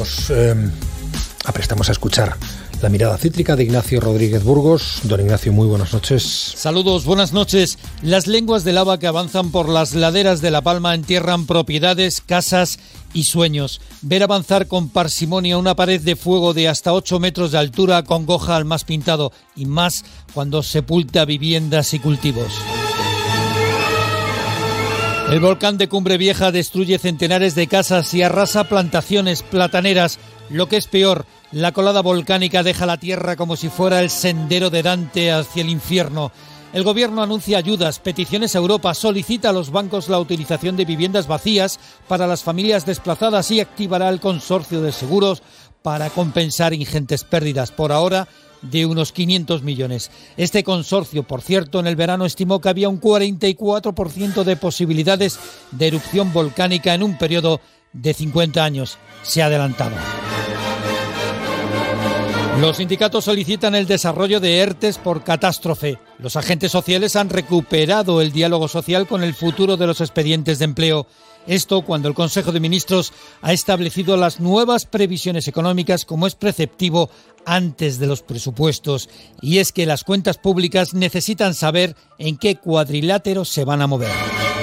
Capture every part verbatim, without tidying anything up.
Nos eh, aprestamos a escuchar la mirada cítrica de Ignacio Rodríguez Burgos. Don Ignacio, muy buenas noches. Saludos, buenas noches. Las lenguas de lava que avanzan por las laderas de La Palma entierran propiedades, casas y sueños. Ver avanzar con parsimonia una pared de fuego de hasta ocho metros de altura congoja al más pintado, y más cuando sepulta viviendas y cultivos. El volcán de Cumbre Vieja destruye centenares de casas y arrasa plantaciones plataneras. Lo que es peor, la colada volcánica deja la tierra como si fuera el sendero de Dante hacia el infierno. El gobierno anuncia ayudas, peticiones a Europa, solicita a los bancos la utilización de viviendas vacías para las familias desplazadas y activará el consorcio de seguros para compensar ingentes pérdidas. Por ahora, de unos quinientos millones. Este consorcio, por cierto, en el verano estimó que había un cuarenta y cuatro por ciento de posibilidades de erupción volcánica en un periodo de cincuenta años. Se ha adelantado. Los sindicatos solicitan el desarrollo de ERTEs por catástrofe. Los agentes sociales han recuperado el diálogo social con el futuro de los expedientes de empleo. Esto cuando el Consejo de Ministros ha establecido las nuevas previsiones económicas como es preceptivo antes de los presupuestos. Y es que las cuentas públicas necesitan saber en qué cuadrilátero se van a mover.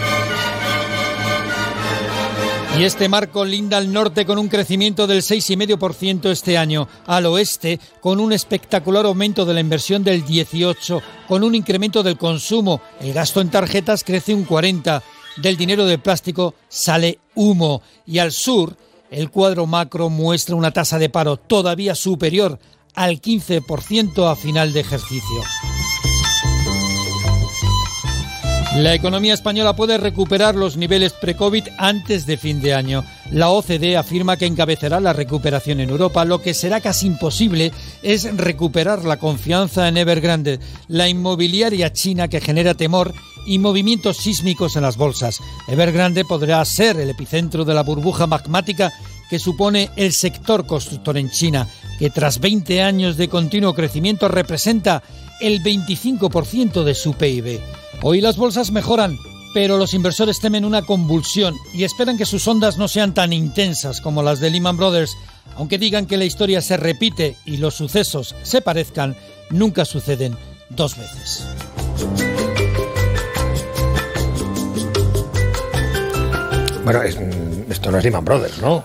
Y este marco linda al norte con un crecimiento del seis coma cinco por ciento este año, al oeste con un espectacular aumento de la inversión del dieciocho por ciento, con un incremento del consumo. El gasto en tarjetas crece un cuarenta por ciento, del dinero de plástico sale humo. Y al sur, el cuadro macro muestra una tasa de paro todavía superior al quince por ciento a final de ejercicio. La economía española puede recuperar los niveles pre-COVID antes de fin de año. La O C D E afirma que encabezará la recuperación en Europa. Lo que será casi imposible es recuperar la confianza en Evergrande, la inmobiliaria china que genera temor y movimientos sísmicos en las bolsas. Evergrande podrá ser el epicentro de la burbuja magmática que supone el sector constructor en China, que tras veinte años de continuo crecimiento representa el veinticinco por ciento de su P I B. Hoy las bolsas mejoran, pero los inversores temen una convulsión y esperan que sus ondas no sean tan intensas como las de Lehman Brothers. Aunque digan que la historia se repite y los sucesos se parezcan, nunca suceden dos veces. Bueno, es, esto no es Lehman Brothers, ¿no?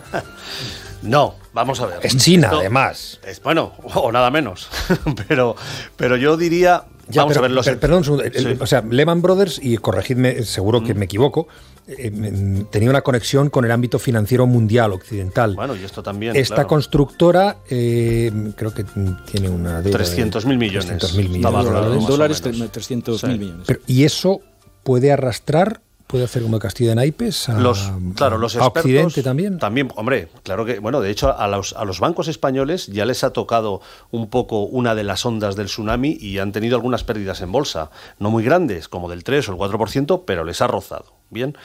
No, vamos a ver. Es China, esto, además. Es, bueno, o nada menos. pero, pero yo diría... Ya, vamos pero, a ver los... per, perdón un segundo. Sí. El, o sea, Lehman Brothers, y corregidme, seguro mm. que me equivoco, eh, tenía una conexión con el ámbito financiero mundial, occidental. Bueno, y esto también, Esta claro. constructora eh, creo que tiene una deuda trescientos mil millones. trescientos mil millones. En dólares, trescientos mil millones. Pero, ¿y eso puede arrastrar... ¿Puede hacer como Castillo de Naipes a, los, claro, los a Occidente también? También, hombre, claro que, bueno, de hecho a los, a los bancos españoles ya les ha tocado un poco una de las ondas del tsunami y han tenido algunas pérdidas en bolsa, no muy grandes, como del tres o el cuatro por ciento, pero les ha rozado. Bien,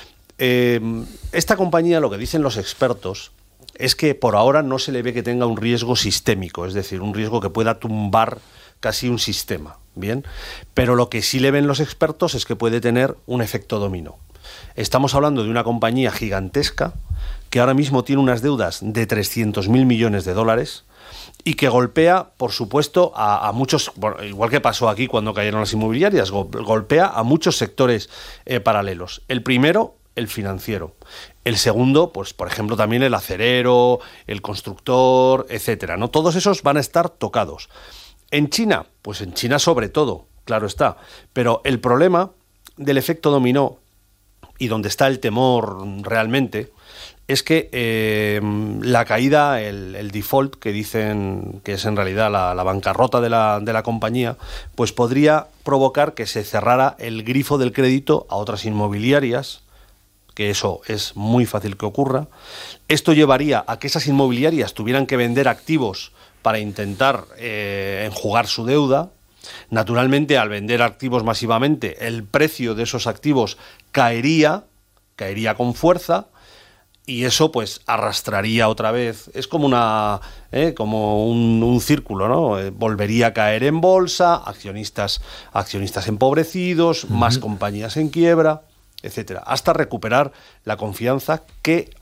eh, esta compañía, lo que dicen los expertos, es que por ahora no se le ve que tenga un riesgo sistémico, es decir, un riesgo que pueda tumbar casi un sistema, bien, pero lo que sí le ven los expertos es que puede tener un efecto dominó. Estamos hablando de una compañía gigantesca que ahora mismo tiene unas deudas de trescientos mil millones de dólares y que golpea, por supuesto, a, a muchos, bueno, igual que pasó aquí cuando cayeron las inmobiliarias, go, golpea a muchos sectores eh, paralelos. El primero, el financiero. El segundo, pues por ejemplo también el acerero, el constructor, etcétera, ¿no? Todos esos van a estar tocados. En China, pues en China sobre todo, claro está, pero el problema del efecto dominó y donde está el temor realmente es que eh, la caída, el, el default que dicen que es en realidad la, la bancarrota de la, de la compañía, pues podría provocar que se cerrara el grifo del crédito a otras inmobiliarias, que eso es muy fácil que ocurra. Esto llevaría a que esas inmobiliarias tuvieran que vender activos para intentar eh, enjugar su deuda. Naturalmente, al vender activos masivamente, el precio de esos activos caería, caería con fuerza, y eso pues arrastraría otra vez. Es como una eh, como un, un círculo, ¿no? Eh, volvería a caer en bolsa, accionistas, accionistas empobrecidos, uh-huh. más compañías en quiebra, etcétera, hasta recuperar la confianza que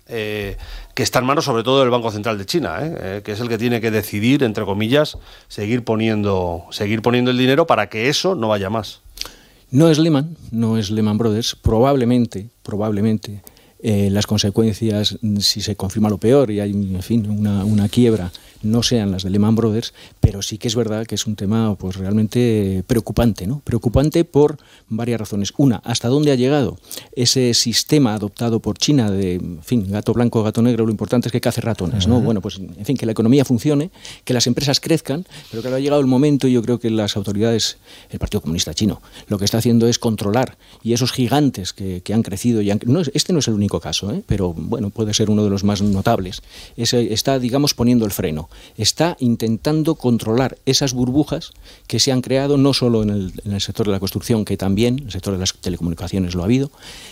eh, que está en manos sobre todo del Banco Central de China, ¿eh? Eh, que es el que tiene que decidir, entre comillas, seguir poniendo, seguir poniendo el dinero para que eso no vaya más. No es Lehman, no es Lehman Brothers, probablemente, probablemente eh, las consecuencias, si se confirma lo peor y hay, en fin, una, una quiebra, no sean las de Lehman Brothers, pero sí que es verdad que es un tema pues realmente preocupante, ¿no? Preocupante por varias razones. Una, ¿hasta dónde ha llegado ese sistema adoptado por China de, en fin, gato blanco, gato negro? Lo importante es que cace ratones, ¿no? Uh-huh. Bueno, pues, en fin, que la economía funcione, que las empresas crezcan, pero que ha llegado el momento y yo creo que las autoridades, el Partido Comunista Chino, lo que está haciendo es controlar, y esos gigantes que, que han crecido, y han, no, este no es el único caso, ¿eh? Pero bueno, puede ser uno de los más notables, ese, está, digamos, poniendo el freno. Está intentando controlar esas burbujas que se han creado no solo en el, en el sector de la construcción, que también, en el sector de las telecomunicaciones lo ha habido,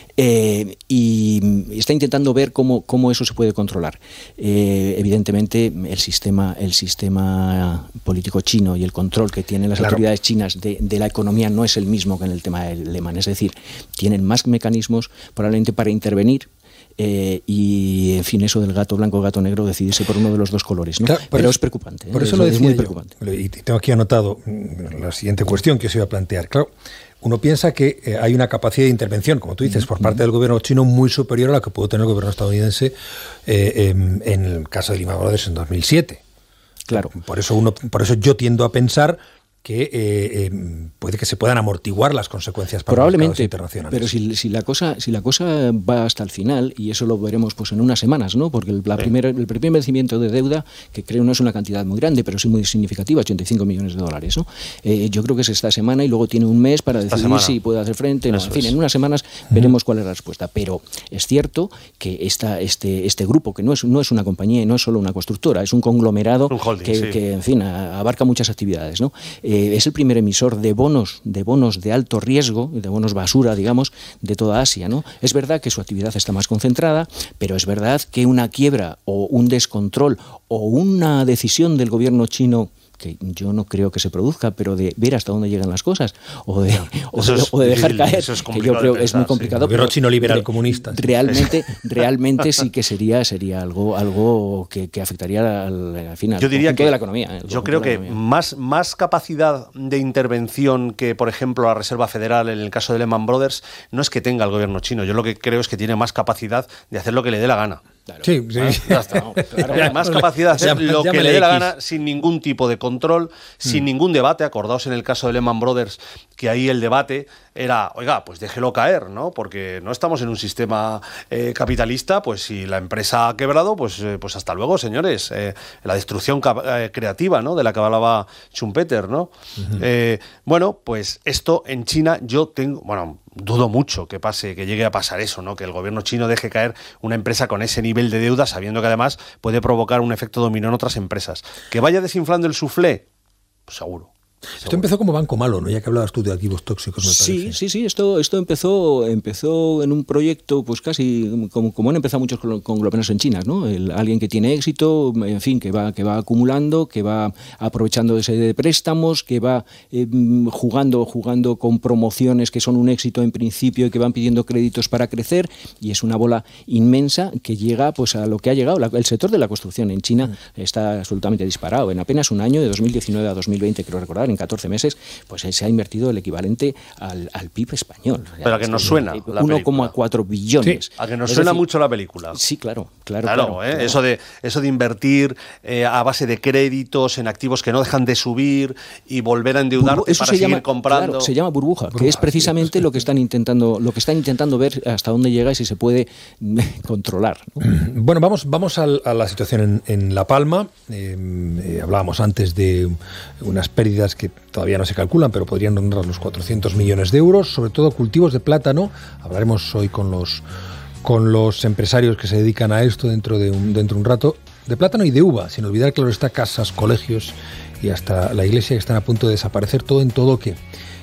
eh, y está intentando ver cómo, cómo eso se puede controlar. Eh, evidentemente, el sistema, el sistema político chino y el control que tienen las claro. autoridades chinas de, de la economía no es el mismo que en el tema del Lehman. Es decir, tienen más mecanismos probablemente para intervenir. Eh, y en fin, eso del gato blanco, gato negro, decidirse por uno de los dos colores, ¿no? Claro, pero eso, es preocupante. Por ¿eh? eso lo decía es muy yo, preocupante. Y tengo aquí anotado la siguiente cuestión que os iba a plantear. Claro, uno piensa que eh, hay una capacidad de intervención, como tú dices, por parte del gobierno chino muy superior a la que pudo tener el gobierno estadounidense eh, en, en el caso de Lehman Brothers en dos mil siete. Claro. Por eso uno, por eso yo tiendo a pensar que eh, eh, puede que se puedan amortiguar las consecuencias para probablemente, los mercados internacionales. Pero si, si la cosa si la cosa va hasta el final, y eso lo veremos pues en unas semanas, ¿no? Porque el, la sí. primera, el primer vencimiento de deuda, que creo no es una cantidad muy grande, pero sí muy significativa, ochenta y cinco millones de dólares, ¿no? Eh, yo creo que es esta semana y luego tiene un mes para esta decidir semana. si puede hacer frente. No, en fin, en unas semanas veremos cuál es la respuesta. Pero es cierto que esta, este, este grupo, que no es, no es una compañía y no es solo una constructora, es un conglomerado un holding, que, sí. que, en fin, abarca muchas actividades, ¿no? Eh, es el primer emisor de bonos, de bonos de alto riesgo, de bonos basura, digamos, de toda Asia, ¿no? Es verdad que su actividad está más concentrada, pero es verdad que una quiebra o un descontrol o una decisión del gobierno chino, que yo no creo que se produzca, pero de ver hasta dónde llegan las cosas o de, o de, o de dejar caer, eso es que yo creo que es muy complicado. Sí. El gobierno chino liberal re, comunista. Realmente, realmente sí que sería sería algo algo que, que afectaría al, al final. Yo diría que de la economía. Yo creo que más más capacidad de intervención que, por ejemplo, la Reserva Federal en el caso de Lehman Brothers no es que tenga el gobierno chino. Yo lo que creo es que tiene más capacidad de hacer lo que le dé la gana. Claro. Sí, sí. Ya está, no, claro, más capacidad de hacer lo que le dé la gana sin ningún tipo de control, sin mm. ningún debate. Acordaos en el caso de Lehman Brothers que ahí el debate era, oiga, pues déjelo caer, ¿no? Porque no estamos en un sistema eh, capitalista, pues si la empresa ha quebrado, pues, eh, pues hasta luego, señores. Eh, la destrucción eh, creativa, ¿no? De la que hablaba Schumpeter, ¿no? Uh-huh. Eh, bueno, pues esto en China yo tengo, bueno, dudo mucho que pase, que llegue a pasar eso, ¿no? Que el gobierno chino deje caer una empresa con ese nivel de deuda, sabiendo que además puede provocar un efecto dominó en otras empresas. ¿Que vaya desinflando el suflé? Pues seguro. Esto Seguro. Empezó como banco malo, ¿no? Ya que hablabas tú de activos tóxicos, me sí, parece. Sí, sí, esto, esto empezó, empezó en un proyecto, pues casi como, como han empezado muchos conglomerados en China, ¿no? El, alguien que tiene éxito, en fin, que va, que va acumulando, que va aprovechando ese de préstamos, que va eh, jugando, jugando con promociones que son un éxito en principio y que van pidiendo créditos para crecer, y es una bola inmensa que llega pues a lo que ha llegado. La, el sector de la construcción en China mm. está absolutamente disparado. En apenas un año, de dos mil diecinueve a dos mil veinte, creo recordar, en catorce meses, pues se ha invertido el equivalente al, al P I B español. Pero a que nos suena uno coma cuatro billones. Sí, a que nos es suena decir, mucho la película. Sí, claro, claro. Claro, claro, ¿eh? claro. Eso de eso de invertir eh, a base de créditos en activos que no dejan de subir y volver a endeudarte eso para se seguir llama, comprando. Claro, se llama burbuja, burbuja, que es precisamente sí, lo que están intentando, lo que están intentando ver hasta dónde llega y si se puede controlar, ¿no? Bueno, vamos, vamos a, a la situación en, en La Palma. Eh, eh, hablábamos antes de unas pérdidas que todavía no se calculan, pero podrían rondar los cuatrocientos millones de euros, sobre todo cultivos de plátano. Hablaremos hoy con los con los empresarios que se dedican a esto dentro de un dentro de un rato, de plátano y de uva, sin olvidar, claro está, casas, colegios y hasta la iglesia que están a punto de desaparecer, todo en todo que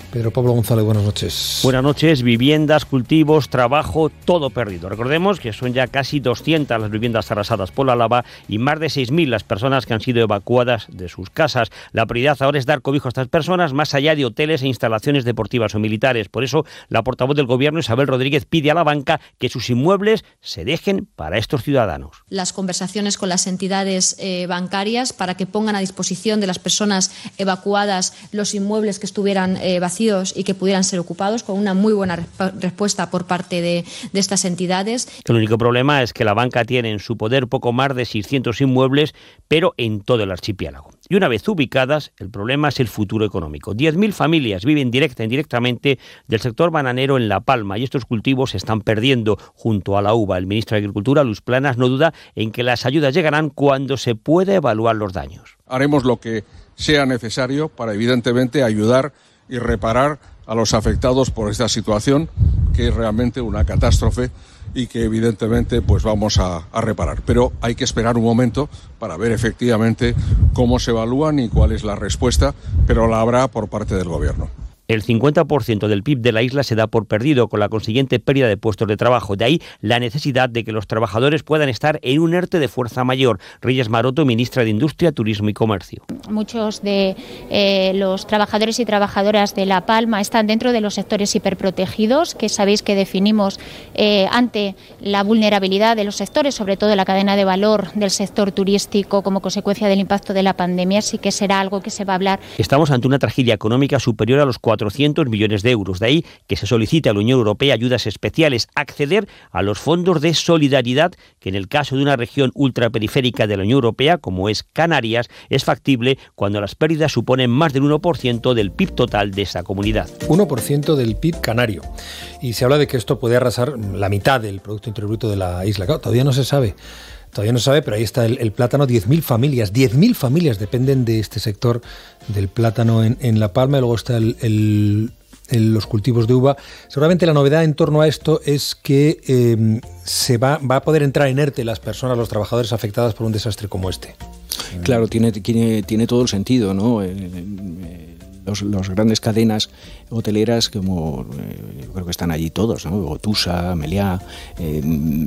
Pedro Pablo González, buenas noches. Buenas noches. Viviendas, cultivos, trabajo, todo perdido. Recordemos que son ya casi doscientas las viviendas arrasadas por la lava y más de seis mil las personas que han sido evacuadas de sus casas. La prioridad ahora es dar cobijo a estas personas más allá de hoteles e instalaciones deportivas o militares. Por eso, la portavoz del Gobierno, Isabel Rodríguez, pide a la banca que sus inmuebles se dejen para estos ciudadanos. Las conversaciones con las entidades eh, bancarias para que pongan a disposición de las personas evacuadas los inmuebles que estuvieran eh, vacíos y que pudieran ser ocupados, con una muy buena resp- respuesta por parte de, de estas entidades. El único problema es que la banca tiene en su poder poco más de seiscientos inmuebles, pero en todo el archipiélago. Y una vez ubicadas, el problema es el futuro económico. diez mil familias viven directa e indirectamente del sector bananero en La Palma y estos cultivos se están perdiendo junto a la uva. El ministro de Agricultura, Luis Planas, no duda en que las ayudas llegarán cuando se pueda evaluar los daños. Haremos lo que sea necesario para, evidentemente, ayudar y reparar a los afectados por esta situación, que es realmente una catástrofe y que evidentemente pues vamos a, a reparar. Pero hay que esperar un momento para ver efectivamente cómo se evalúan y cuál es la respuesta, pero la habrá por parte del Gobierno. El cincuenta por ciento del P I B de la isla se da por perdido, con la consiguiente pérdida de puestos de trabajo. De ahí la necesidad de que los trabajadores puedan estar en un ERTE de fuerza mayor. Reyes Maroto, ministra de Industria, Turismo y Comercio. Muchos de eh, los trabajadores y trabajadoras de La Palma están dentro de los sectores hiperprotegidos, que sabéis que definimos eh, ante la vulnerabilidad de los sectores, sobre todo la cadena de valor del sector turístico como consecuencia del impacto de la pandemia. Así que será algo que se va a hablar. Estamos ante una tragedia económica superior a los cuatrocientos millones de euros. De ahí que se solicite a la Unión Europea ayudas especiales, acceder a los fondos de solidaridad, que en el caso de una región ultraperiférica de la Unión Europea, como es Canarias, es factible cuando las pérdidas suponen más del uno por ciento del P I B total de esa comunidad. uno por ciento del P I B canario. Y se habla de que esto puede arrasar la mitad del Producto Interior Bruto de la isla. Claro, todavía no se sabe. Todavía no se sabe, pero ahí está el, el plátano. diez mil familias, diez mil familias dependen de este sector del plátano en, en La Palma. Y luego está el, el, el, los cultivos de uva. Seguramente la novedad en torno a esto es que eh, se va, va a poder entrar en ERTE las personas, los trabajadores afectadas por un desastre como este. Claro, tiene, tiene, tiene todo el sentido, ¿no? Eh, eh, Los, los grandes cadenas hoteleras, como eh, yo creo que están allí todos, ¿no? Gotusa, Meliá, eh,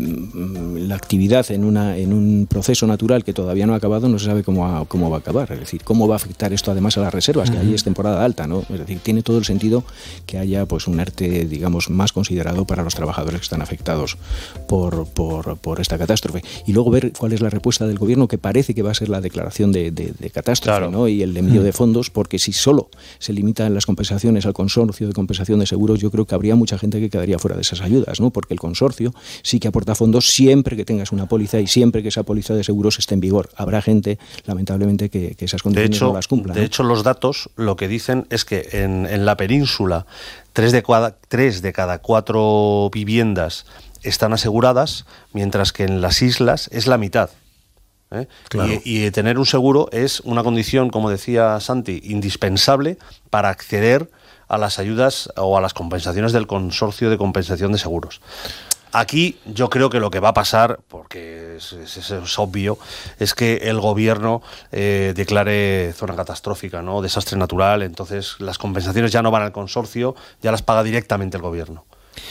la actividad en una en un proceso natural que todavía no ha acabado, no se sabe cómo, ha, cómo va a acabar, es decir, cómo va a afectar esto además a las reservas, que allí es temporada alta, ¿no? Es decir, tiene todo el sentido que haya pues un ERTE, digamos, más considerado para los trabajadores que están afectados por, por, por esta catástrofe. Y luego ver cuál es la respuesta del Gobierno, que parece que va a ser la declaración de, de, de catástrofe, claro, ¿no? Y el envío de fondos, porque si solo se limitan las compensaciones al consorcio de compensación de seguros, yo creo que habría mucha gente que quedaría fuera de esas ayudas, ¿no? Porque el consorcio sí que aporta fondos siempre que tengas una póliza y siempre que esa póliza de seguros esté en vigor. Habrá gente, lamentablemente, que, que esas condiciones de hecho, no las cumplan. De ¿no? hecho, los datos lo que dicen es que en, en la península tres de, cada, tres de cada cuatro viviendas están aseguradas, mientras que en las islas es la mitad. ¿Eh? Claro. Y, y tener un seguro es una condición, como decía Santi, indispensable para acceder a las ayudas o a las compensaciones del Consorcio de Compensación de Seguros. Aquí yo creo que lo que va a pasar, porque es, es, es obvio, es que el Gobierno eh, declare zona catastrófica, ¿no? Desastre natural, entonces las compensaciones ya no van al consorcio, ya las paga directamente el Gobierno.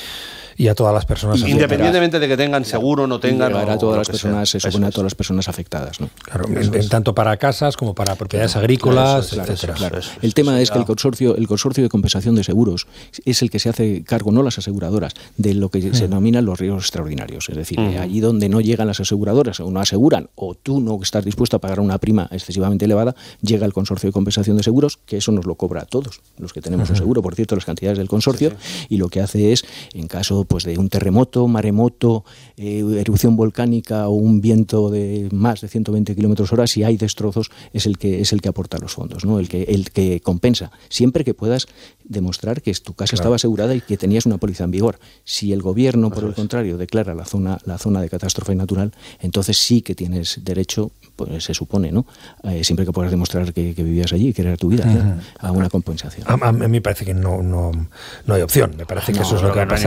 Y a todas las personas y independientemente de que tengan seguro o no tengan, a todas las personas, se supone a todas las personas afectadas, ¿no? Claro, en, en tanto para casas como para propiedades claro, agrícolas, claro, etcétera. Claro, claro. El tema es que el consorcio, el consorcio de compensación de seguros es el que se hace cargo, no las aseguradoras, de lo que sí. se denominan los riesgos extraordinarios. Es decir, uh-huh. allí donde no llegan las aseguradoras o no aseguran, o tú no estás dispuesto a pagar una prima excesivamente elevada, llega el consorcio de compensación de seguros, que eso nos lo cobra a todos los que tenemos uh-huh. un seguro, por cierto, las cantidades del consorcio, sí, sí. y lo que hace es, en caso pues de un terremoto, maremoto, eh, erupción volcánica o un viento de más de ciento veinte kilómetros hora, si hay destrozos, es el que es el que aporta los fondos, ¿no? El que el que compensa, siempre que puedas demostrar que tu casa claro. estaba asegurada y que tenías una póliza en vigor. Si el Gobierno, por el contrario, declara la zona la zona de catástrofe natural, entonces sí que tienes derecho, pues se supone, ¿no? Eh, siempre que puedas demostrar que, que vivías allí, que era tu vida, uh-huh. a una compensación. A, a mí me parece que no no no hay opción. Me parece que no, eso es lo que va a pasar, dada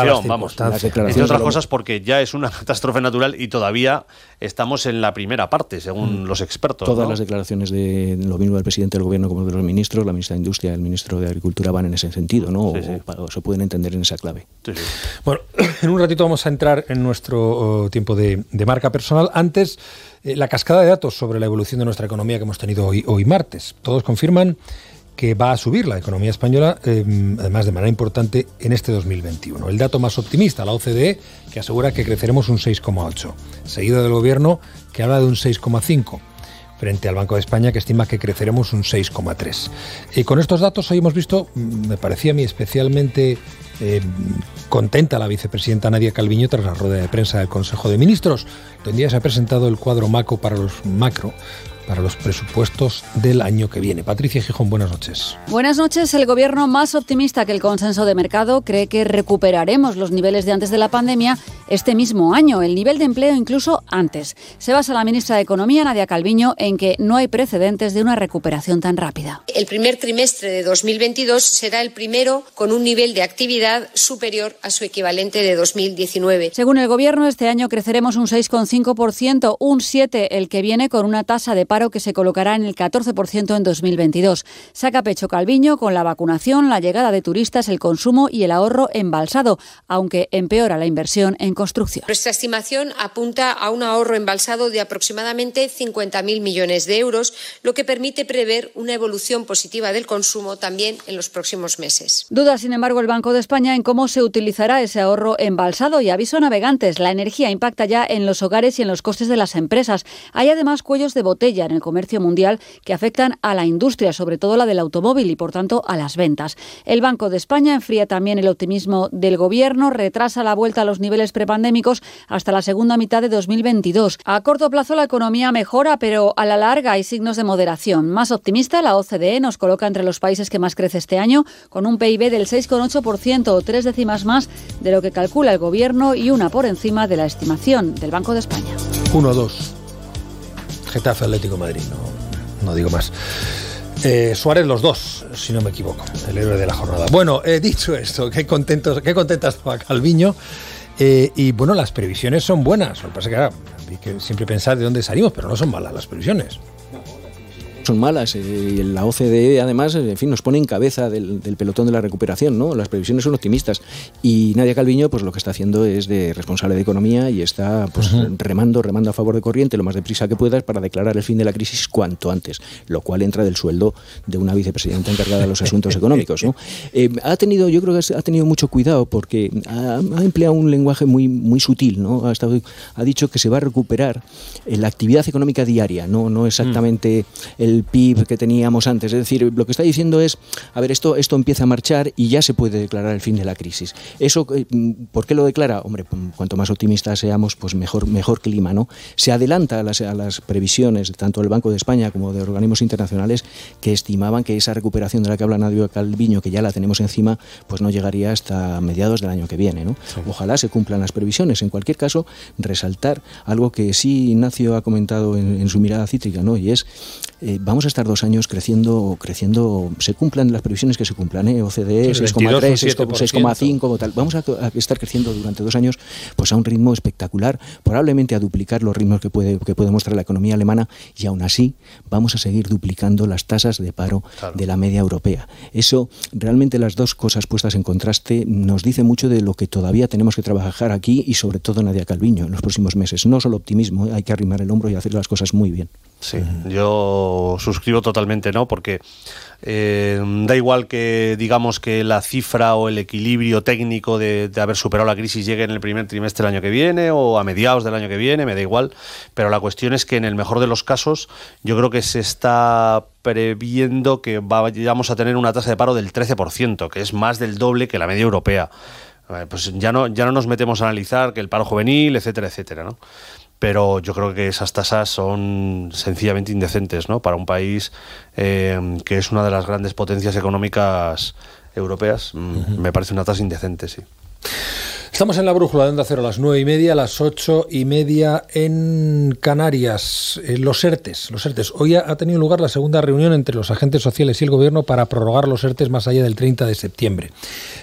excepción, vamos. Entre otras cosas porque ya es una catástrofe natural y todavía estamos en la primera parte, según mm. los expertos. Todas ¿no? las declaraciones de lo mismo del presidente del gobierno como de los ministros, la ministra de Industria y el ministro de Agricultura van en ese sentido, ¿no? Sí, sí. O, o se pueden entender en esa clave. Sí, sí. Bueno, en un ratito vamos a entrar en nuestro uh, tiempo de, de marca personal. Antes, eh, la cascada de datos sobre la evolución de nuestra economía que hemos tenido hoy, hoy martes. Todos confirman que va a subir la economía española, eh, además de manera importante, en este dos mil veintiuno. El dato más optimista, la O C D E, que asegura que creceremos un seis coma ocho, seguido del Gobierno, que habla de un seis coma cinco, frente al Banco de España, que estima que creceremos un seis coma tres. Y con estos datos hoy hemos visto, me parecía a mí especialmente eh, contenta la vicepresidenta Nadia Calviño tras la rueda de prensa del Consejo de Ministros, donde ya se ha presentado el cuadro macro para los macro, para los presupuestos del año que viene. Patricia Gijón, buenas noches. Buenas noches. El Gobierno, más optimista que el consenso de mercado, cree que recuperaremos los niveles de antes de la pandemia este mismo año, el nivel de empleo incluso antes. Se basa la ministra de Economía, Nadia Calviño, en que no hay precedentes de una recuperación tan rápida. El primer trimestre de dos mil veintidós será el primero con un nivel de actividad superior a su equivalente de dos mil diecinueve. Según el Gobierno, este año creceremos un seis coma cinco por ciento, un siete por ciento el que viene, con una tasa de paro que se colocará en el catorce por ciento en dos mil veintidós. Saca pecho Calviño con la vacunación, la llegada de turistas, el consumo y el ahorro embalsado, aunque empeora la inversión en construcción. Nuestra estimación apunta a un ahorro embalsado de aproximadamente cincuenta mil millones de euros, lo que permite prever una evolución positiva del consumo también en los próximos meses. Duda, sin embargo, el Banco de España en cómo se utilizará ese ahorro embalsado y aviso a navegantes. La energía impacta ya en los hogares y en los costes de las empresas. Hay además cuellos de botella en el comercio mundial que afectan a la industria, sobre todo la del automóvil y, por tanto, a las ventas. El Banco de España enfría también el optimismo del Gobierno, retrasa la vuelta a los niveles prepandémicos hasta la segunda mitad de dos mil veintidós. A corto plazo la economía mejora, pero a la larga hay signos de moderación. Más optimista, la O C D E nos coloca entre los países que más crece este año, con un P I B del seis coma ocho por ciento, o tres décimas más de lo que calcula el Gobierno y una por encima de la estimación del Banco de España. uno dos. Getafe, Atlético de Madrid, no, no digo más. Eh, Suárez los dos, si no me equivoco, el héroe de la jornada. Bueno, he eh, dicho esto, qué contentos, qué contenta estaba Calviño. Eh, y bueno, las previsiones son buenas. Lo que pasa es que ahora hay que siempre pensar de dónde salimos, pero no son malas las previsiones. Son malas. Eh, la O C D E, además, en fin, nos pone en cabeza del, del pelotón de la recuperación, ¿no? Las previsiones son optimistas. Y Nadia Calviño, pues lo que está haciendo es de responsable de economía y está pues uh-huh. remando, remando a favor de corriente lo más deprisa que puedas para declarar el fin de la crisis cuanto antes, lo cual entra del sueldo de una vicepresidenta encargada de los asuntos económicos, ¿no? Eh, ha tenido, yo creo que ha tenido mucho cuidado porque ha, ha empleado un lenguaje muy, muy sutil, ¿no? Ha, estado, ha dicho que se va a recuperar la actividad económica diaria, no, no exactamente uh-huh. el P I B que teníamos antes. Es decir, lo que está diciendo es, a ver, esto, esto empieza a marchar y ya se puede declarar el fin de la crisis. Eso, ¿por qué lo declara? Hombre, cuanto más optimistas seamos, pues mejor, mejor clima, ¿no? Se adelanta a las, a las previsiones tanto del Banco de España como de organismos internacionales que estimaban que esa recuperación de la que habla Nadia Calviño, que ya la tenemos encima, pues no llegaría hasta mediados del año que viene, ¿no? Sí. Ojalá se cumplan las previsiones. En cualquier caso, resaltar algo que sí Ignacio ha comentado en, en su mirada cítrica, ¿no? Y es, eh, vamos a estar dos años creciendo, creciendo, se cumplan las previsiones que se cumplan, ¿eh? O C D E, sí, seis coma tres, seis coma cinco, tal. Vamos a, a estar creciendo durante dos años pues a un ritmo espectacular, probablemente a duplicar los ritmos que puede, que puede mostrar la economía alemana, y aún así vamos a seguir duplicando las tasas de paro claro. de la media europea. Eso, realmente las dos cosas puestas en contraste, nos dice mucho de lo que todavía tenemos que trabajar aquí y sobre todo Nadia Calviño en los próximos meses. No solo optimismo, ¿eh? Hay que arrimar el hombro y hacer las cosas muy bien. Sí, yo suscribo totalmente, ¿no? Porque eh, da igual que digamos que la cifra o el equilibrio técnico de, de haber superado la crisis llegue en el primer trimestre del año que viene o a mediados del año que viene, me da igual, pero la cuestión es que en el mejor de los casos yo creo que se está previendo que vamos a tener una tasa de paro del trece por ciento, que es más del doble que la media europea. Pues ya no, ya no nos metemos a analizar que el paro juvenil, etcétera, etcétera, ¿no? Pero yo creo que esas tasas son sencillamente indecentes, ¿no? Para un país eh, que es una de las grandes potencias económicas europeas, uh-huh. me parece una tasa indecente, sí. Estamos en la brújula de Onda Cero a las nueve y media, a las ocho y media en Canarias. Eh, los ERTES, los ERTES. Hoy ha, ha tenido lugar la segunda reunión entre los agentes sociales y el Gobierno para prorrogar los ERTES más allá del treinta de septiembre.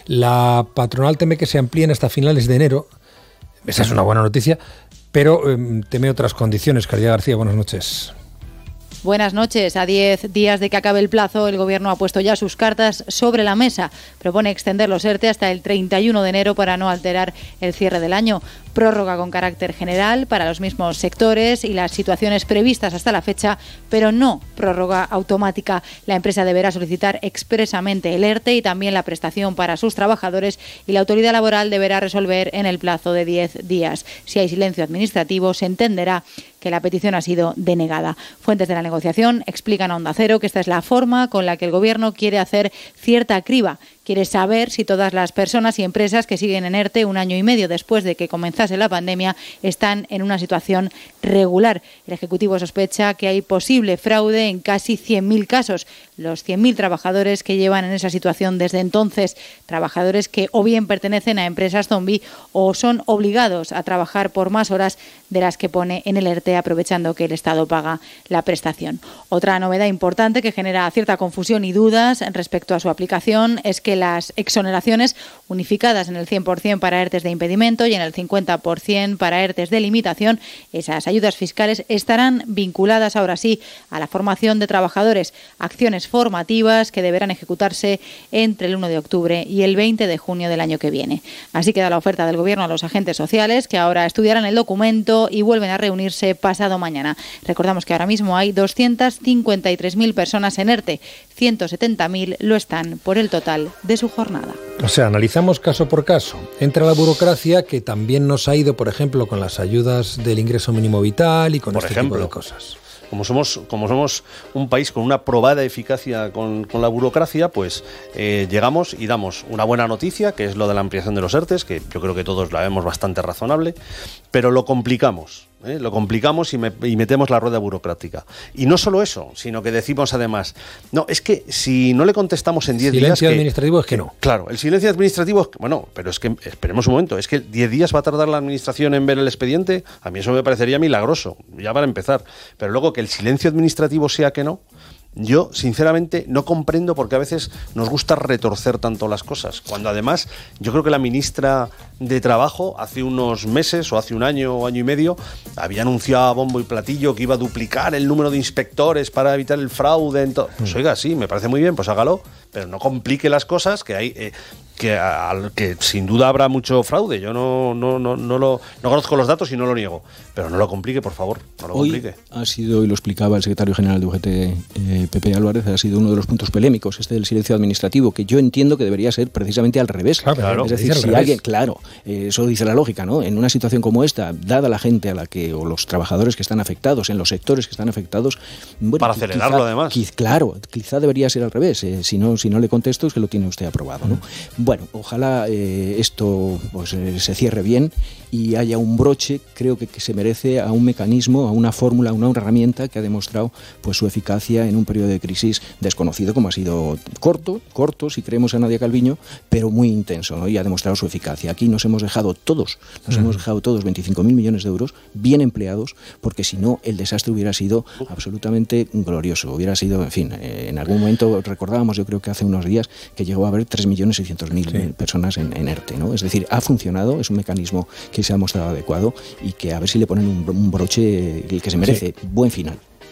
La patronal teme que se amplíen hasta finales de enero. Esa es una buena noticia, pero eh, teme otras condiciones. Caridad García, buenas noches. Buenas noches. A diez días de que acabe el plazo, el Gobierno ha puesto ya sus cartas sobre la mesa. Propone extender los ERTE hasta el treinta y uno de enero para no alterar el cierre del año. Prórroga con carácter general para los mismos sectores y las situaciones previstas hasta la fecha, pero no prórroga automática. La empresa deberá solicitar expresamente el ERTE y también la prestación para sus trabajadores, y la autoridad laboral deberá resolver en el plazo de diez días. Si hay silencio administrativo, se entenderá que la petición ha sido denegada. Fuentes de la negociación explican a Onda Cero que esta es la forma con la que el Gobierno quiere hacer cierta criba. Quiere saber si todas las personas y empresas que siguen en ERTE un año y medio después de que comenzase la pandemia están en una situación regular. El Ejecutivo sospecha que hay posible fraude en casi cien mil casos. Los cien mil trabajadores que llevan en esa situación desde entonces, trabajadores que o bien pertenecen a empresas zombie o son obligados a trabajar por más horas de las que pone en el ERTE, aprovechando que el Estado paga la prestación. Otra novedad importante que genera cierta confusión y dudas respecto a su aplicación es que las exoneraciones unificadas en el cien por ciento para ERTEs de impedimento y en el cincuenta por ciento para ERTEs de limitación, esas ayudas fiscales estarán vinculadas ahora sí a la formación de trabajadores, acciones formativas que deberán ejecutarse entre el uno de octubre y el veinte de junio del año que viene. Así queda la oferta del Gobierno a los agentes sociales, que ahora estudiarán el documento y vuelven a reunirse pasado mañana. Recordamos que ahora mismo hay doscientas cincuenta y tres mil personas en ERTE, ciento setenta mil lo están por el total de su jornada. O sea, analizamos caso por caso. Entra la burocracia, que también nos ha ido, por ejemplo, con las ayudas del ingreso mínimo vital y con por este ejemplo, tipo de cosas. Como somos, como somos un país con una probada eficacia con, con la burocracia, pues eh, llegamos y damos una buena noticia, que es lo de la ampliación de los ERTEs, que yo creo que todos la vemos bastante razonable, pero lo complicamos. ¿Eh? Lo complicamos y, me, y metemos la rueda burocrática. Y no solo eso, sino que decimos además, no, es que si no le contestamos en diez días... Silencio administrativo es que no. Claro, el silencio administrativo es que, bueno, pero es que esperemos un momento, es que diez días va a tardar la administración en ver el expediente, a mí eso me parecería milagroso, ya para empezar. Pero luego que el silencio administrativo sea que no, yo, sinceramente, no comprendo por qué a veces nos gusta retorcer tanto las cosas, cuando además yo creo que la ministra de Trabajo hace unos meses o hace un año o año y medio había anunciado a bombo y platillo que iba a duplicar el número de inspectores para evitar el fraude. En to- pues oiga, sí, me parece muy bien, pues hágalo, pero no complique las cosas, que hay... Eh, que, al, que sin duda habrá mucho fraude. Yo no, no, no, no, lo, no conozco los datos y no lo niego, pero no lo complique, por favor, no lo Hoy complique. Ha sido, y lo explicaba el secretario general de U G T, eh, Pepe Álvarez, ha sido uno de los puntos polémicos, este del silencio administrativo, que yo entiendo que debería ser precisamente al revés. Claro, es decir, si alguien, claro, eh, eso dice la lógica, ¿no? En una situación como esta, dada la gente a la que, o los trabajadores que están afectados, en los sectores que están afectados, bueno, para acelerarlo, quizá, además. Quiz, claro, quizá debería ser al revés. Eh, si no, si no le contesto es que lo tiene usted aprobado, ¿no? Bueno, ojalá eh, esto pues eh, se cierre bien y haya un broche, creo que, que se merece a un mecanismo, a una fórmula, a una herramienta que ha demostrado pues su eficacia en un periodo de crisis desconocido, como ha sido corto, corto si creemos a Nadia Calviño, pero muy intenso, ¿no? Y ha demostrado su eficacia. Aquí nos hemos dejado todos, nos uh-huh. hemos dejado todos veinticinco mil millones de euros bien empleados, porque si no el desastre hubiera sido absolutamente glorioso, hubiera sido, en fin, eh, en algún momento recordábamos, yo creo que hace unos días, que llegó a haber tres millones seiscientos mil sí. personas en, en ERTE, ¿no? Es decir, ha funcionado, es un mecanismo que se ha mostrado adecuado y que a ver si le ponen un, un broche el que se merece. Sí. Buen final.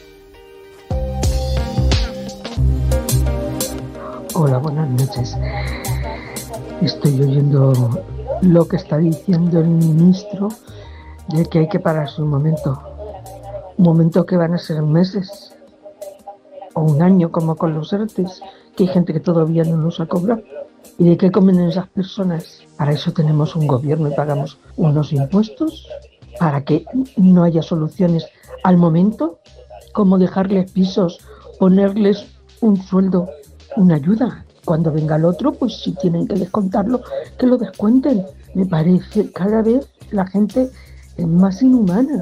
Hola, buenas noches. Estoy oyendo lo que está diciendo el ministro de que hay que pararse un momento. Un momento que van a ser meses o un año, como con los ERTEs, que hay gente que todavía no nos ha cobrado. ¿Y de qué comen esas personas? Para eso tenemos un gobierno y pagamos unos impuestos, para que no haya soluciones al momento, como dejarles pisos, ponerles un sueldo, una ayuda. Cuando venga el otro, pues si tienen que descontarlo, que lo descuenten. Me parece cada vez la gente es más inhumana.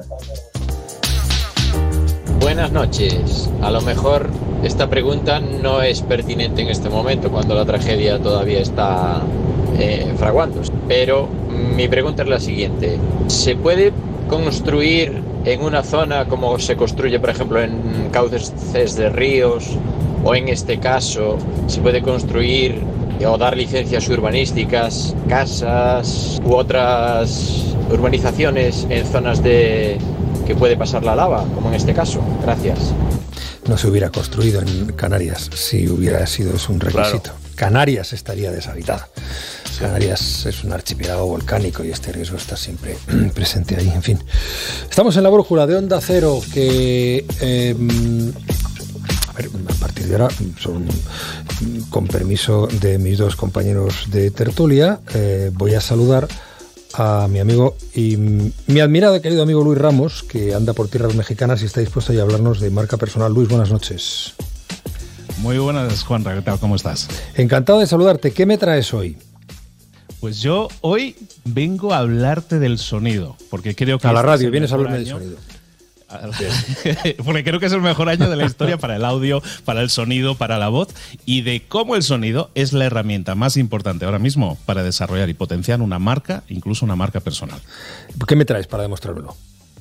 Buenas noches. A lo mejor esta pregunta no es pertinente en este momento, cuando la tragedia todavía está eh, fraguándose. Pero mi pregunta es la siguiente: ¿se puede construir en una zona como se construye, por ejemplo, en cauces de ríos, o en este caso se puede construir o dar licencias urbanísticas, casas u otras urbanizaciones en zonas de que puede pasar la lava, como en este caso? Gracias. No se hubiera construido en Canarias si hubiera sido eso un requisito. Claro. Canarias estaría deshabitada. Sí. Canarias es un archipiélago volcánico y este riesgo está siempre presente ahí. En fin, estamos en la brújula de Onda Cero, que eh, a ver, a partir de ahora, son, con permiso de mis dos compañeros de tertulia, eh, voy a saludar a mi amigo y mi admirado y querido amigo Luis Ramos, que anda por tierras mexicanas y está dispuesto a hablarnos de marca personal. Luis, buenas noches. Muy buenas, Juanra, ¿qué tal? ¿Cómo estás? Encantado de saludarte. ¿Qué me traes hoy? Pues yo hoy vengo a hablarte del sonido, porque creo que... A la radio, vienes a hablarme del sonido. Porque creo que es el mejor año de la historia para el audio, para el sonido, para la voz, y de cómo el sonido es la herramienta más importante ahora mismo para desarrollar y potenciar una marca, incluso una marca personal. ¿Qué me traes para demostrármelo?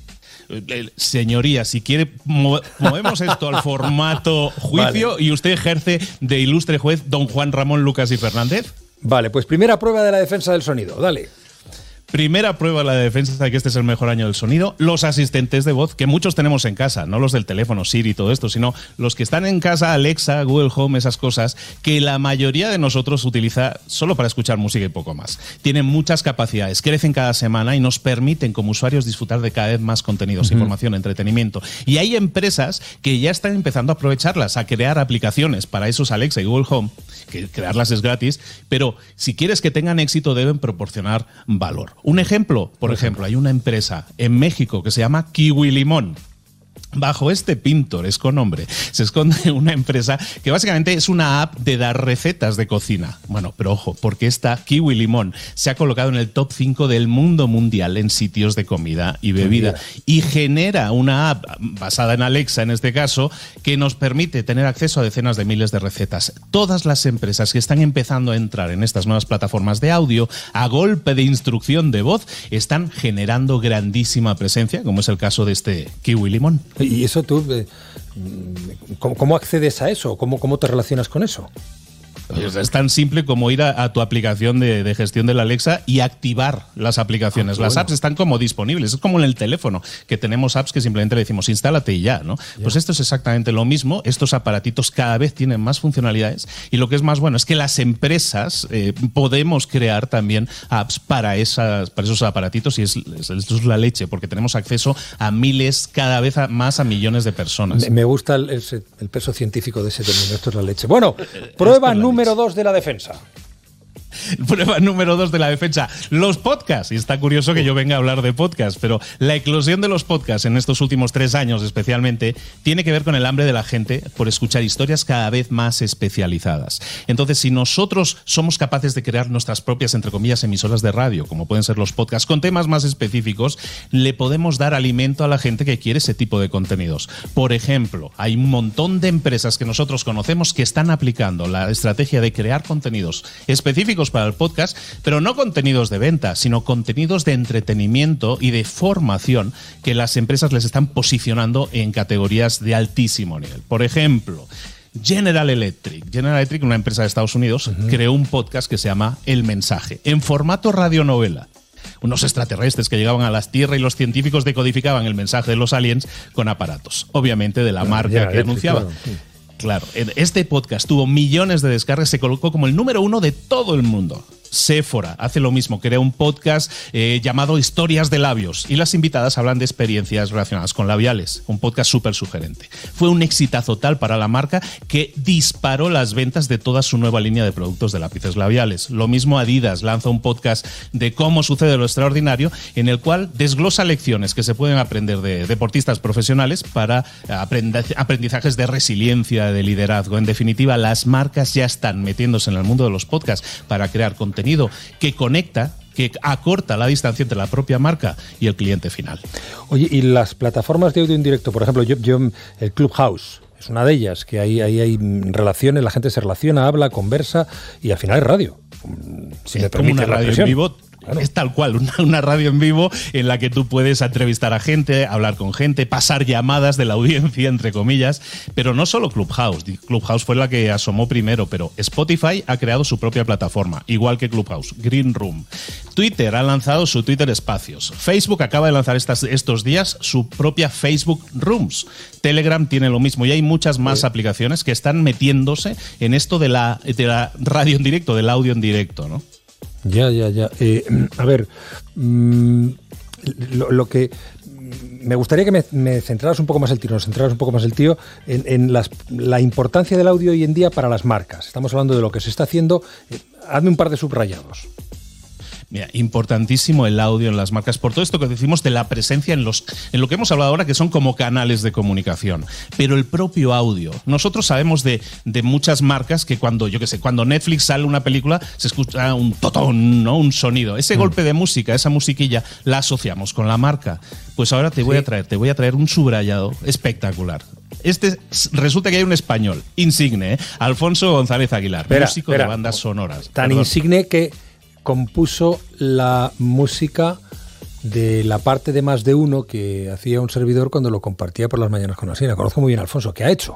Señoría, si quiere, movemos esto al formato juicio, vale, y usted ejerce de ilustre juez don Juan Ramón Lucas y Fernández. Vale, pues primera prueba de la defensa del sonido, dale. Primera prueba de la defensa de que este es el mejor año del sonido: los asistentes de voz, que muchos tenemos en casa, no los del teléfono, Siri y todo esto, sino los que están en casa, Alexa, Google Home, esas cosas, que la mayoría de nosotros utiliza solo para escuchar música y poco más. Tienen muchas capacidades, crecen cada semana y nos permiten como usuarios disfrutar de cada vez más contenidos, uh-huh, información, entretenimiento. Y hay empresas que ya están empezando a aprovecharlas, a crear aplicaciones para esos Alexa y Google Home, que crearlas es gratis, pero si quieres que tengan éxito deben proporcionar valor. Un ejemplo, por ejemplo, hay una empresa en México que se llama Kiwi Limón. Bajo este pintoresco nombre se esconde una empresa que básicamente es una app de dar recetas de cocina. Bueno, pero ojo, porque esta Kiwi Limón se ha colocado en el top cinco del mundo mundial en sitios de comida y bebida, y genera una app basada en Alexa, en este caso, que nos permite tener acceso a decenas de miles de recetas. Todas las empresas que están empezando a entrar en estas nuevas plataformas de audio a golpe de instrucción de voz están generando grandísima presencia, como es el caso de este Kiwi Limón. ¿Y eso tú, eh, ¿cómo, cómo accedes a eso? ¿Cómo, cómo te relacionas con eso? Es tan simple como ir a, a tu aplicación de, de gestión de la Alexa y activar las aplicaciones. Ah, las bueno. apps están como disponibles. Es como en el teléfono, que tenemos apps que simplemente le decimos instálate y ya, ¿no? Ya. Pues esto es exactamente lo mismo. Estos aparatitos cada vez tienen más funcionalidades y lo que es más bueno es que las empresas eh, podemos crear también apps para, esas, para esos aparatitos, y es, es, esto es la leche, porque tenemos acceso a miles, cada vez a, más a millones de personas. Me, me gusta el, el, el peso científico de ese término. Esto es la leche. Bueno, prueba número Número dos de la defensa. Prueba número dos de la defensa, los podcasts. Y está curioso que yo venga a hablar de podcasts, pero la eclosión de los podcasts en estos últimos tres años especialmente tiene que ver con el hambre de la gente por escuchar historias cada vez más especializadas. Entonces, si nosotros somos capaces de crear nuestras propias, entre comillas, emisoras de radio, como pueden ser los podcasts, con temas más específicos, le podemos dar alimento a la gente que quiere ese tipo de contenidos. Por ejemplo, hay un montón de empresas que nosotros conocemos que están aplicando la estrategia de crear contenidos específicos para el podcast, pero no contenidos de venta, sino contenidos de entretenimiento y de formación que las empresas les están posicionando en categorías de altísimo nivel. Por ejemplo, General Electric. General Electric, una empresa de Estados Unidos, uh-huh. creó un podcast que se llama El Mensaje, en formato radionovela. Unos extraterrestres que llegaban a la Tierra y los científicos decodificaban el mensaje de los aliens con aparatos, obviamente de la bueno, marca que anunciaba. Claro, sí. Claro, este podcast tuvo millones de descargas, se colocó como el número uno de todo el mundo. Sephora hace lo mismo, crea un podcast eh, llamado Historias de Labios, y las invitadas hablan de experiencias relacionadas con labiales. Un podcast súper sugerente. Fue un exitazo tal para la marca que disparó las ventas de toda su nueva línea de productos de lápices labiales. Lo mismo Adidas lanza un podcast de cómo sucede lo extraordinario, en el cual desglosa lecciones que se pueden aprender de deportistas profesionales para aprendizajes de resiliencia, de liderazgo. En definitiva, las marcas ya están metiéndose en el mundo de los podcasts para crear contenido que conecta, que acorta la distancia entre la propia marca y el cliente final. Oye, y las plataformas de audio en directo, por ejemplo, yo, yo el Clubhouse es una de ellas, que ahí, ahí hay relaciones, la gente se relaciona, habla, conversa y al final es radio. si me es como una radio en vivo. Claro. Es tal cual, una, una radio en vivo en la que tú puedes entrevistar a gente, hablar con gente, pasar llamadas de la audiencia, entre comillas, pero no solo Clubhouse. Clubhouse fue la que asomó primero, pero Spotify ha creado su propia plataforma, igual que Clubhouse, Green Room. Twitter ha lanzado su Twitter Espacios. Facebook acaba de lanzar estas, estos días su propia Facebook Rooms. Telegram tiene lo mismo y hay muchas más sí. aplicaciones que están metiéndose en esto de la, de la radio en directo, del audio en directo, ¿no? Ya, ya, ya. Eh, a ver, mmm, lo, lo que me gustaría que me, me centraras un poco más el tiro, nos centraras un poco más el tío en, en las, la importancia del audio hoy en día para las marcas. Estamos hablando de lo que se está haciendo. Eh, hazme un par de subrayados. Mira, importantísimo el audio en las marcas, por todo esto que decimos de la presencia en los en lo que hemos hablado ahora, que son como canales de comunicación. Pero el propio audio. Nosotros sabemos de, de muchas marcas que cuando, yo qué sé, cuando Netflix sale una película, se escucha un totón, ¿no? Un sonido. Ese mm. golpe de música, esa musiquilla, la asociamos con la marca. Pues ahora te voy sí. a traer, te voy a traer un subrayado espectacular. Este resulta que hay un español, insigne, ¿eh? Alfonso González Aguilar, espera, músico espera. de bandas sonoras. Tan Perdón. insigne que compuso la música de la parte de Más de Uno que hacía un servidor cuando lo compartía por las mañanas con Asina. Conozco muy bien a Alfonso. ¿Qué ha hecho?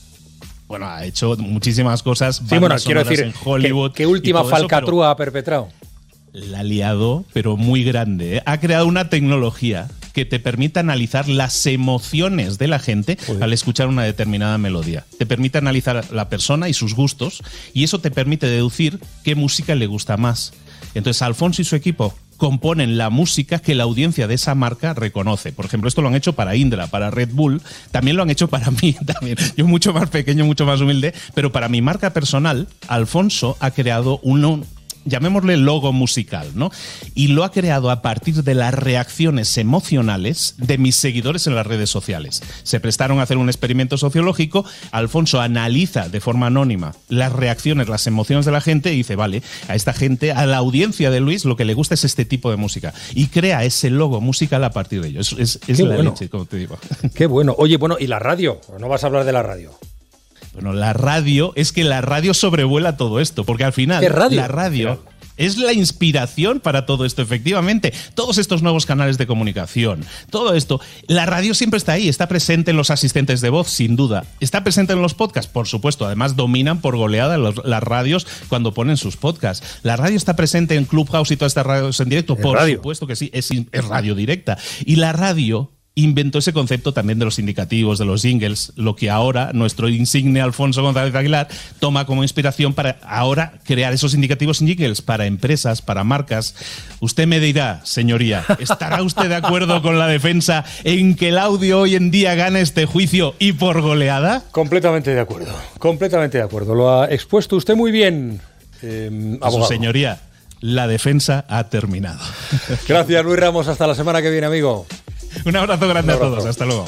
Bueno, ha hecho muchísimas cosas. Sí, bueno, quiero decir, en Hollywood. ¿qué, qué última falcatrúa eso, ha perpetrado? La ha liado, pero muy grande, ¿eh? Ha creado una tecnología que te permite analizar las emociones de la gente Uy. al escuchar una determinada melodía. Te permite analizar a la persona y sus gustos, y eso te permite deducir qué música le gusta más. Entonces Alfonso y su equipo componen la música que la audiencia de esa marca reconoce. Por ejemplo, esto lo han hecho para Indra, para Red Bull, también lo han hecho para mí, también. Yo mucho más pequeño, mucho más humilde, pero para mi marca personal, Alfonso ha creado un, llamémosle logo musical, ¿no? Y lo ha creado a partir de las reacciones emocionales de mis seguidores en las redes sociales. Se prestaron a hacer un experimento sociológico. Alfonso analiza de forma anónima las reacciones, las emociones de la gente y dice, vale, a esta gente, a la audiencia de Luis, lo que le gusta es este tipo de música. Y crea ese logo musical a partir de ello. Es, es, es la bueno. leche, como te digo. Qué bueno. Oye, bueno, ¿y la radio? ¿No vas a hablar de la radio? Bueno, la radio, es que la radio sobrevuela todo esto, porque al final ¿Qué radio? la radio es la inspiración para todo esto, efectivamente. Todos estos nuevos canales de comunicación, todo esto, la radio siempre está ahí, está presente en los asistentes de voz, sin duda. Está presente en los podcasts, por supuesto. Además, dominan por goleada los, las radios cuando ponen sus podcasts. La radio está presente en Clubhouse y todas estas radios en directo, por radio? supuesto que sí, es, es radio directa. Y la radio inventó ese concepto también de los indicativos, de los jingles, lo que ahora nuestro insigne Alfonso González Aguilar toma como inspiración para ahora crear esos indicativos en jingles para empresas, para marcas. Usted me dirá, señoría, ¿estará usted de acuerdo con la defensa en que el audio hoy en día gana este juicio y por goleada? Completamente de acuerdo, completamente de acuerdo. Lo ha expuesto usted muy bien, eh, abogado. Su señoría, la defensa ha terminado. Gracias, Luis Ramos. Hasta la semana que viene, amigo. Un abrazo grande Un abrazo. a todos, hasta luego.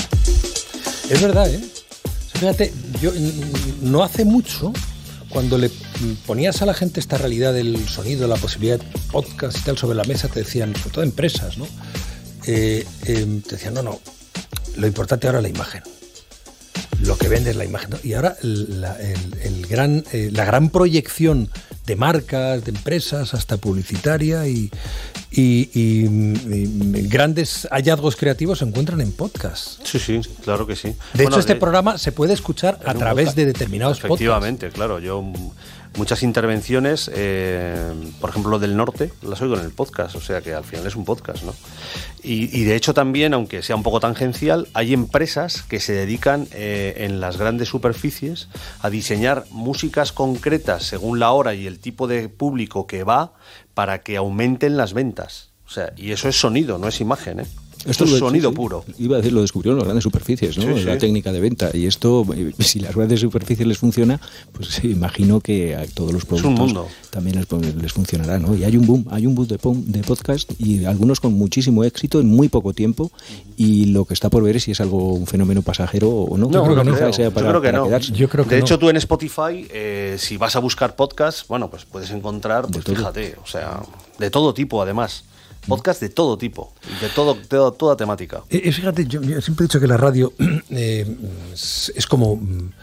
Es verdad, ¿eh? Fíjate, yo no hace mucho, cuando le ponías a la gente esta realidad del sonido, la posibilidad de podcast y tal sobre la mesa, te decían, sobre todo empresas, ¿no? Eh, eh, te decían, no, no, lo importante ahora es la imagen. Lo que vende es la imagen, ¿no? Y ahora la, el, el gran, eh, la gran proyección de marcas, de empresas, hasta publicitaria y, y, y, y grandes hallazgos creativos se encuentran en podcasts. Sí, sí, claro que sí. De bueno, hecho, este de, programa se puede escuchar a través podcast. de determinados Efectivamente, podcasts. claro. Yo muchas intervenciones, eh, por ejemplo, lo del norte, las oigo en el podcast, o sea que al final es un podcast, ¿no? Y, y de hecho también, aunque sea un poco tangencial, hay empresas que se dedican eh, en las grandes superficies a diseñar músicas concretas según la hora y el tipo de público que va para que aumenten las ventas. O sea, y eso es sonido, no es imagen, ¿eh? Esto es sonido sí, puro. Iba a decir, lo descubrieron las grandes superficies, ¿no? Sí, sí. La técnica de venta. Y esto, si las grandes superficies les funciona, pues imagino que a todos los productos también les, les funcionará, ¿no? Y hay un boom, hay un boom de, de podcast y algunos con muchísimo éxito en muy poco tiempo. Y lo que está por ver es si es algo, un fenómeno pasajero o no. No, yo creo, no creo. Sea para, yo creo que para no. Quedarse. Yo creo que de no. hecho, tú en Spotify, eh, si vas a buscar podcast, bueno, pues puedes encontrar, pues fíjate, o sea, de todo tipo además. Podcast de todo tipo, de todo, de toda, toda temática. Eh, fíjate, yo, yo siempre he dicho que la radio eh, es, es como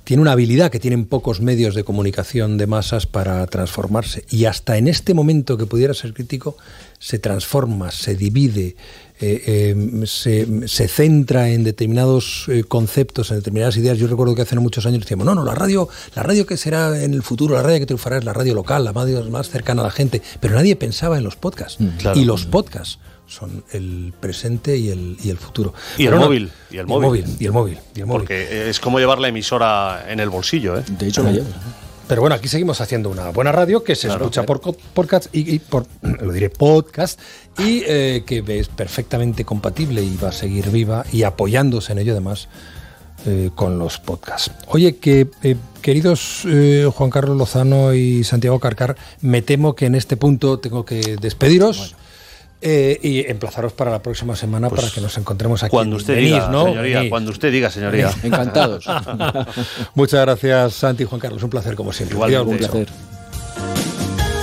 tiene una habilidad que tienen pocos medios de comunicación de masas para transformarse. Y hasta en este momento que pudiera ser crítico, se transforma, se divide, eh, eh, se, se centra en determinados eh, conceptos, en determinadas ideas. Yo recuerdo que hace muchos años decíamos, no, no, la radio, la radio que será en el futuro, la radio que triunfará es la radio local, la radio más cercana a la gente. Pero nadie pensaba en los podcasts. Mm, claro. Y los podcasts son el presente y el, y el futuro. Y el, no, móvil, y el móvil. Y el móvil. Y el móvil. Porque es como llevar la emisora en el bolsillo, ¿eh? De hecho, la llevas. Pero bueno, aquí seguimos haciendo una buena radio que se claro, escucha claro. por podcast y, y por, lo diré, podcast, y eh, que es perfectamente compatible y va a seguir viva y apoyándose en ello además eh, con los podcasts. Oye, que eh, queridos eh, Juan Carlos Lozano y Santiago Carcar, me temo que en este punto tengo que despediros. Bueno. Eh, y emplazaros para la próxima semana pues para que nos encontremos aquí. Cuando usted Venís, diga, ¿no? señoría. Venís. Cuando usted diga, señoría. Encantados. Muchas gracias, Santi y Juan Carlos. Un placer como siempre. Igualmente. Un placer.